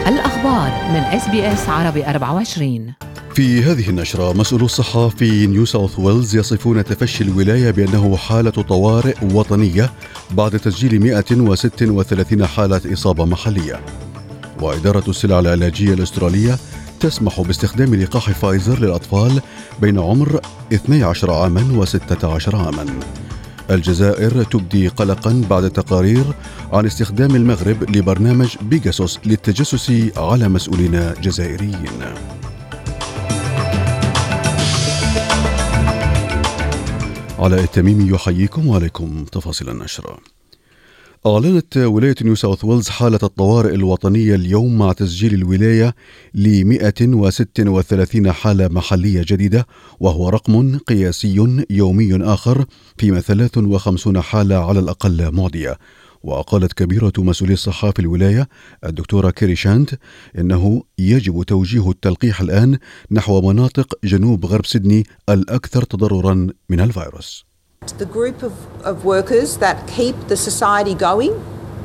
الأخبار من SBS عربي 24. في هذه النشرة، مسؤولو الصحة في نيو ساوث ويلز يصفون تفشي الولاية بأنه حالة طوارئ وطنية بعد تسجيل 136 حالة إصابة محلية. وإدارة السلع العلاجية الأسترالية تسمح باستخدام لقاح فايزر للأطفال بين عمر 12 عاما و16 عاما. الجزائر تبدي قلقا بعد تقارير عن استخدام المغرب لبرنامج بيغاسوس للتجسس على مسؤولين جزائريين. علاء التميمي يحييكم وعليكم تفاصيل النشرة. أعلنت ولاية نيو ساوث ويلز حالة الطوارئ الوطنية اليوم مع تسجيل الولاية ل 136 حالة محلية جديدة، وهو رقم قياسي يومي آخر فيما 53 حالة على الأقل معدية. وقالت كبيرة مسؤولي الصحة في الولاية الدكتورة كيري شانت إنه يجب توجيه التلقيح الآن نحو مناطق جنوب غرب سيدني الأكثر تضررا من الفيروس. The group of workers that keep the society going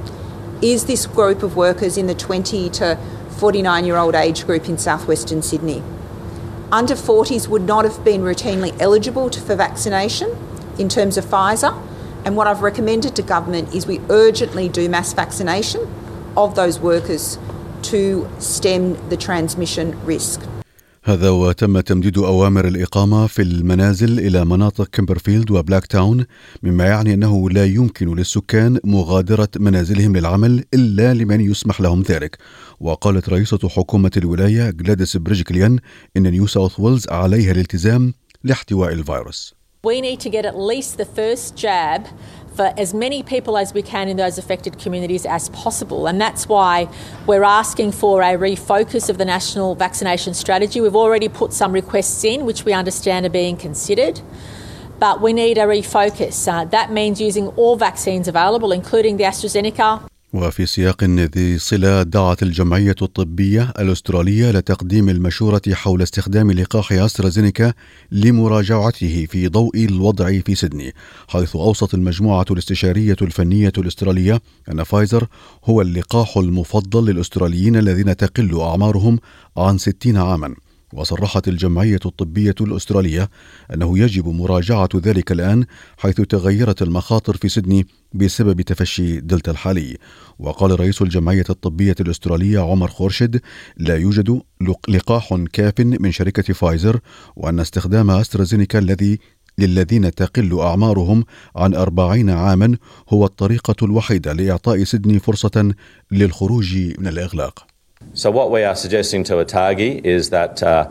is this group of workers in the 20 to 49-year-old age group in southwestern Sydney. Under 40s would not have been routinely eligible for vaccination in terms of Pfizer, and what I've recommended to government is we urgently do mass vaccination of those workers to stem the transmission risk. هذا وتم تمديد أوامر الإقامة في المنازل إلى مناطق كيمبرفيلد وبلاك تاون، مما يعني أنه لا يمكن للسكان مغادرة منازلهم للعمل إلا لمن يسمح لهم ذلك. وقالت رئيسة حكومة الولاية غلاديس بريجكليان إن نيو ساوث ويلز عليها الالتزام لاحتواء الفيروس. We need to get at least the first jab for as many people as we can in those affected communities as possible. And that's why we're asking for a refocus of the national vaccination strategy. We've already put some requests in, which we understand are being considered. But we need a refocus. That means using all vaccines available, including the AstraZeneca. وفي سياق ذي صلة، دعت الجمعية الطبية الأسترالية لتقديم المشورة حول استخدام لقاح أسترازينيكا لمراجعته في ضوء الوضع في سيدني، حيث أوصت المجموعة الاستشارية الفنية الأسترالية أن فايزر هو اللقاح المفضل للأستراليين الذين تقل أعمارهم عن 60 عاما. وصرحت الجمعية الطبية الأسترالية أنه يجب مراجعة ذلك الآن، حيث تغيرت المخاطر في سيدني بسبب تفشي دلتا الحالي. وقال رئيس الجمعية الطبية الأسترالية عمر خورشد لا يوجد لقاح كاف من شركة فايزر، وأن استخدام أسترازينيكا للذين تقل أعمارهم عن 40 عاما هو الطريقة الوحيدة لإعطاء سيدني فرصة للخروج من الإغلاق. So what we are suggesting to ATAGI is that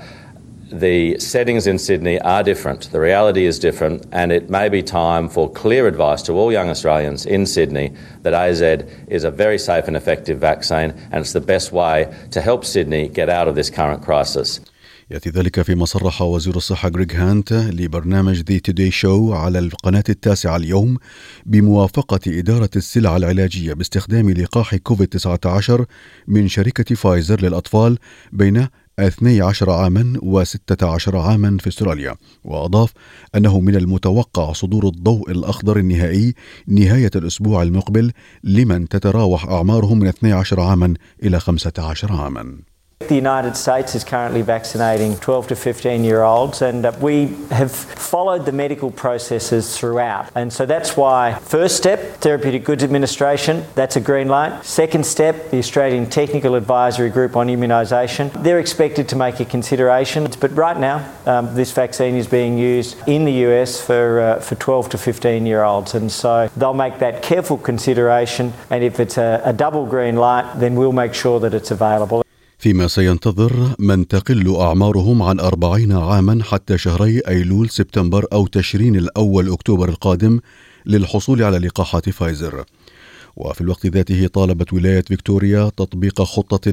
the settings in Sydney are different. The reality is different, and it may be time for clear advice to all young Australians in Sydney that AZ is a very safe and effective vaccine, and it's the best way to help Sydney get out of this current crisis. يأتي ذلك فيما صرح وزير الصحة غريغ هانت لبرنامج The Today Show على القناة 9 اليوم بموافقة إدارة السلع العلاجية باستخدام لقاح كوفيد-19 من شركة فايزر للأطفال بين 12 عاما و16 عاما في استراليا. وأضاف أنه من المتوقع صدور الضوء الأخضر النهائي نهاية الأسبوع المقبل لمن تتراوح أعمارهم من 12 عاما إلى 15 عاما. The United States is currently vaccinating 12 to 15-year-olds, and we have followed the medical processes throughout. And so that's why first step, Therapeutic Goods Administration, that's a green light. Second step, the Australian Technical Advisory Group on Immunisation. They're expected to make a consideration. But right now, this vaccine is being used in the US for 12 to 15-year-olds. And so they'll make that careful consideration. And if it's a double green light, then we'll make sure that it's available. فيما سينتظر من تقل أعمارهم عن 40 عاما حتى شهري أيلول سبتمبر أو تشرين الأول أكتوبر القادم للحصول على لقاحات فايزر. وفي الوقت ذاته طالبت ولاية فيكتوريا تطبيق خطة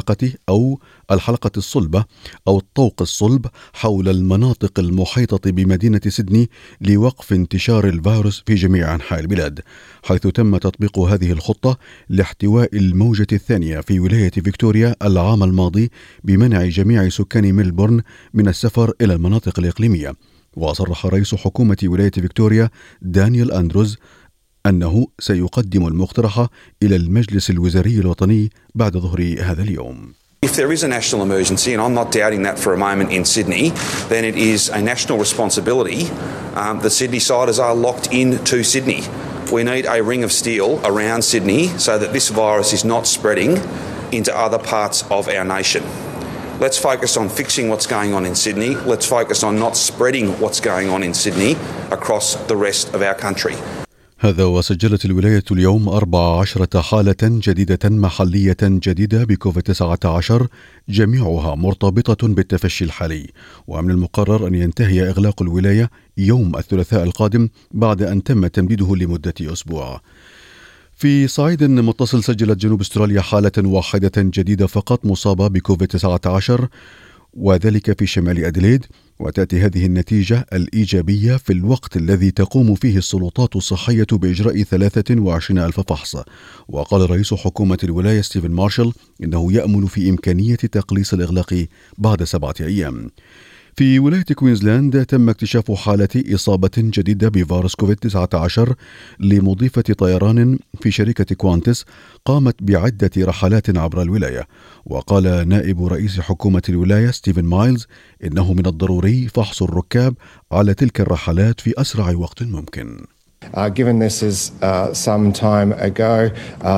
الحلقة الصلبة أو الطوق الصلب حول المناطق المحيطة بمدينة سيدني لوقف انتشار الفيروس في جميع أنحاء البلاد، حيث تم تطبيق هذه الخطة لاحتواء الموجة الثانية في ولاية فيكتوريا العام الماضي بمنع جميع سكان ميلبورن من السفر إلى المناطق الإقليمية. وصرح رئيس حكومة ولاية فيكتوريا دانيال أندروز أنه سيقدم المقترح إلى المجلس الوزاري الوطني بعد ظهر هذا اليوم. If there is a national emergency, and I'm not doubting that for a moment in Sydney, then it is a national responsibility. The Sydneysiders are locked into Sydney. We need a ring of steel around Sydney so that this virus is not spreading into other parts of our nation. Let's focus on fixing what's going on in Sydney. Let's focus on not spreading what's going on in Sydney across the rest of our country. هذا وسجلت الولاية اليوم 14 حالة جديدة محلية جديدة بكوفيد-19 جميعها مرتبطة بالتفشي الحالي، ومن المقرر أن ينتهي إغلاق الولاية يوم الثلاثاء القادم بعد أن تم تمديده لمدة أسبوع. في صعيد متصل سجلت جنوب استراليا حالة واحدة جديدة فقط مصابة بكوفيد-19 وذلك في شمال أديليد، وتأتي هذه النتيجة الإيجابية في الوقت الذي تقوم فيه السلطات الصحية بإجراء 23,000 فحص. وقال رئيس حكومة الولاية ستيفن مارشال إنه يأمل في إمكانية تقليص الإغلاق بعد 7 أيام. في ولاية كوينزلاند تم اكتشاف حالة إصابة جديدة بفيروس كوفيد-19 لمضيفة طيران في شركة كوانتس قامت بعدة رحلات عبر الولاية. وقال نائب رئيس حكومة الولاية ستيفن مايلز إنه من الضروري فحص الركاب على تلك الرحلات في أسرع وقت ممكن. Given this is some time ago,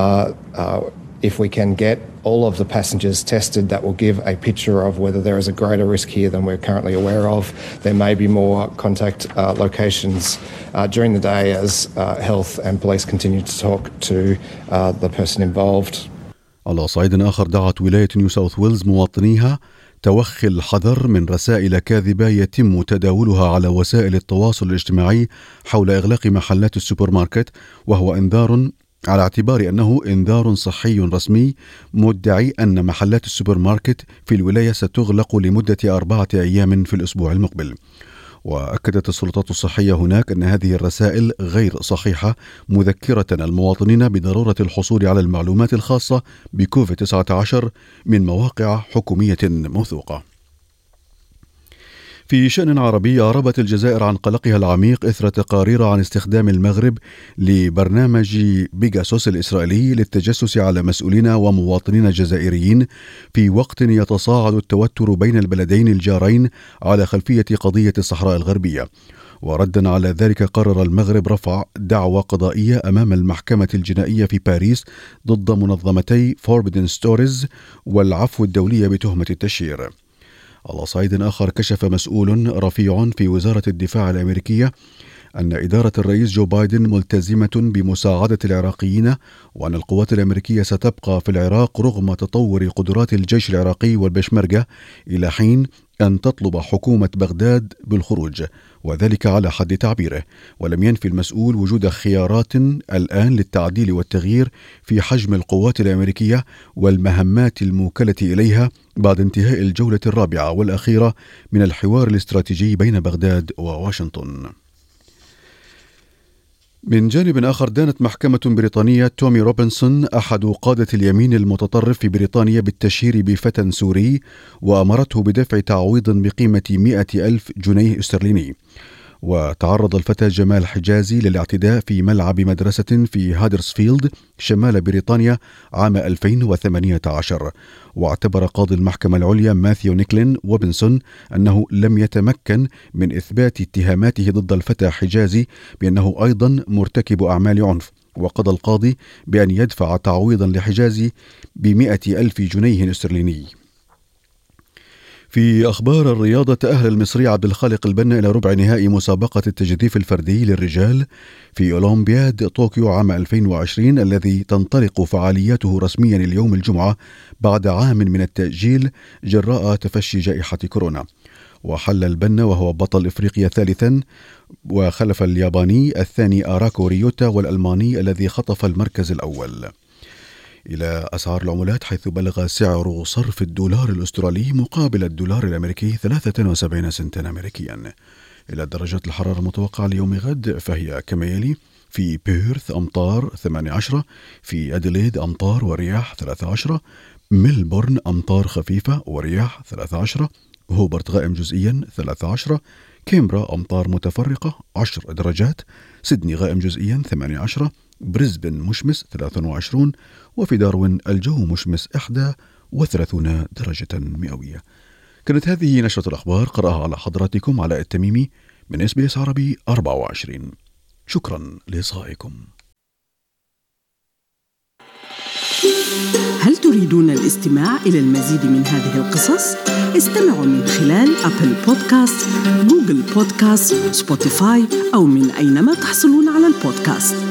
if we can get all of the passengers tested, that will give a picture of whether there is a greater risk here than we're currently aware of. There may be more contact locations during the day as health and police continue to talk to the person involved. على صعيد آخر دعت ولاية نيو ساوث ويلز مواطنيها توخي الحذر من رسائل كاذبة يتم تداولها على وسائل التواصل الاجتماعي حول إغلاق محلات السوبر ماركت، وهو إنذار على اعتبار أنه إنذار صحي رسمي مدعي أن محلات السوبر ماركت في الولاية ستغلق لمدة 4 أيام في الأسبوع المقبل. وأكدت السلطات الصحية هناك أن هذه الرسائل غير صحيحة، مذكرة المواطنين بضرورة الحصول على المعلومات الخاصة بكوفيد-19 من مواقع حكومية موثوقة. في شأن عربي، أعربت الجزائر عن قلقها العميق إثر تقارير عن استخدام المغرب لبرنامج بيغاسوس الإسرائيلي للتجسس على مسؤولين ومواطنين جزائريين في وقت يتصاعد التوتر بين البلدين الجارين على خلفية قضية الصحراء الغربية. وردا على ذلك قرر المغرب رفع دعوى قضائية أمام المحكمة الجنائية في باريس ضد منظمتي فوربيدن ستوريز والعفو الدولية بتهمة التشهير. على صعيد آخر، كشف مسؤول رفيع في وزارة الدفاع الأمريكية أن إدارة الرئيس جو بايدن ملتزمة بمساعدة العراقيين، وأن القوات الأمريكية ستبقى في العراق رغم تطور قدرات الجيش العراقي والبشمركة إلى حين أن تطلب حكومة بغداد بالخروج، وذلك على حد تعبيره. ولم ينفي المسؤول وجود خيارات الآن للتعديل والتغيير في حجم القوات الأمريكية والمهمات الموكلة إليها بعد انتهاء الجولة الرابعة والأخيرة من الحوار الاستراتيجي بين بغداد وواشنطن. من جانب آخر، دانت محكمة بريطانية تومي روبنسون أحد قادة اليمين المتطرف في بريطانيا بالتشهير بفتى سوري، وأمرته بدفع تعويض بقيمة 100,000 جنيه استرليني. وتعرض الفتى جمال حجازي للاعتداء في ملعب مدرسة في هادرسفيلد شمال بريطانيا عام 2018. واعتبر قاضي المحكمة العليا ماثيو نيكلين روبنسون أنه لم يتمكن من إثبات اتهاماته ضد الفتى حجازي بأنه أيضا مرتكب أعمال عنف، وقضى القاضي بأن يدفع تعويضا لحجازي ب100,000 جنيه استرليني. في أخبار الرياضة، تأهل المصري عبد الخالق البنا إلى ربع نهائي مسابقة التجديف الفردي للرجال في أولمبياد طوكيو عام 2020 الذي تنطلق فعالياته رسميا اليوم الجمعة بعد عام من التأجيل جراء تفشي جائحة كورونا. وحل البنا وهو بطل إفريقيا ثالثا، وخلف الياباني الثاني آراكو ريوتا والألماني الذي خطف المركز الأول. إلى أسعار العملات، حيث بلغ سعر صرف الدولار الأسترالي مقابل الدولار الأمريكي 73 سنتا أمريكيا. إلى درجات الحرارة المتوقعة ليوم غد فهي كما يلي: في بيرث أمطار 18، في أديليد أمطار ورياح 13، ملبورن أمطار خفيفة ورياح 13، هوبرت غائم جزئيا 13، كامبرا أمطار متفرقة 10 درجات، سيدني غائم جزئيا 18، بريسبن مشمس 23، وفي داروين الجو مشمس 31 درجة مئوية. كانت هذه نشرة الأخبار قرأها على حضراتكم علاء التميمي من SBS عربي 24. شكرا لإصغائكم. هل تريدون الاستماع إلى المزيد من هذه القصص؟ استمعوا من خلال أبل بودكاست، جوجل بودكاست، سبوتيفاي أو من أينما تحصلون على البودكاست.